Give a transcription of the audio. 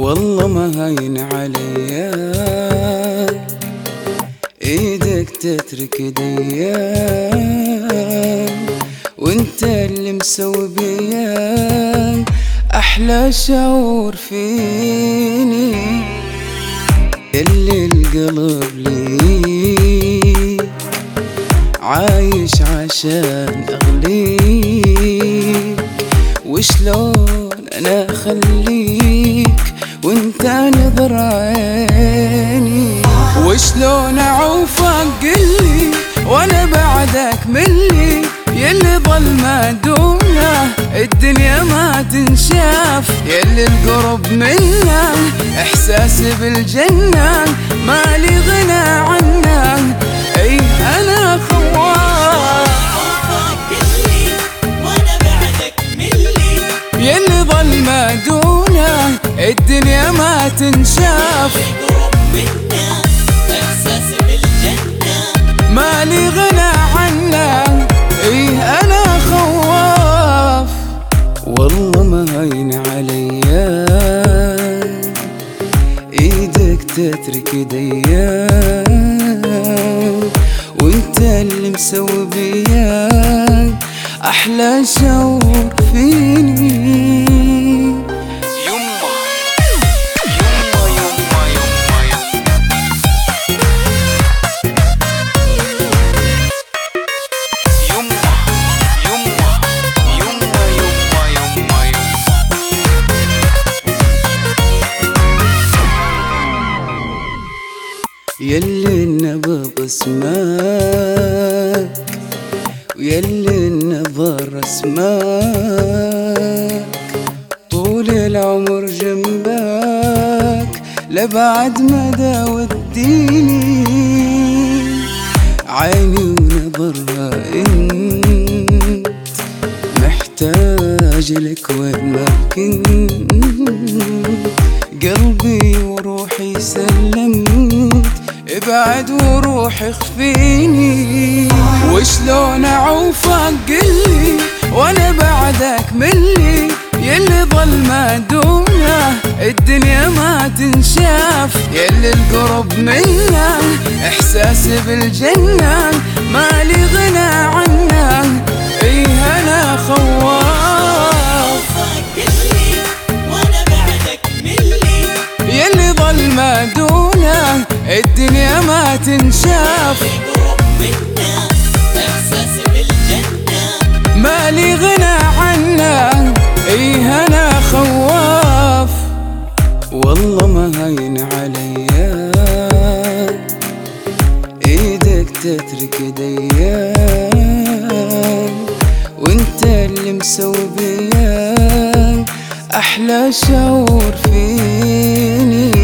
والله ما هين عليا ايدك تترك ايديا، وانت اللي مسوي بيا احلى شعور فيني، اللي القلب لي عايش عشان اغليك، وشلون انا اخليك وانت نظر عيني، وشلون اعوفك قلي وانا بعدك ملي، يلي ظل ما دونه الدنيا ما تنشاف، يلي القرب منه احساسي بالجنة مالي غنى عنه، اي انا خواف وانا بعدك ملي، يلي ظل ما دونه الدنيا ما تنشاف، القرب منه احساسي بالجنة مالي غنى عنه، ايه انا خواف. والله ما هين عليا ايدك تترك ايديا، وانت اللي مسوي بيا احلى شعور فيني. يلي النبض اسمك ويلي النظر اسمك، طول العمر جنبك لبعد مدى وديني، عيني ونظرها انت محتاج لك وين ما كنت، قلبي وروحي سلمت ابعد وروحي خفيني، وشلون اعوفك قلي وانا بعدك ملي، يلي ظل ما دونه الدنيا ما تنشاف، يلي القرب منه احساسي بالجنة مالي غنى عنه، ايه انا خواف وانا بعدك ملي، يلي ظل ما دونه الدنيا ما تنشاف، القرب منه احساسي بالجنة مالي غنى عنه، ايه انا خواف. والله ما هين عليا ايدك تترك ايديا، وانت اللي مسوي بيا احلى شعور فيني.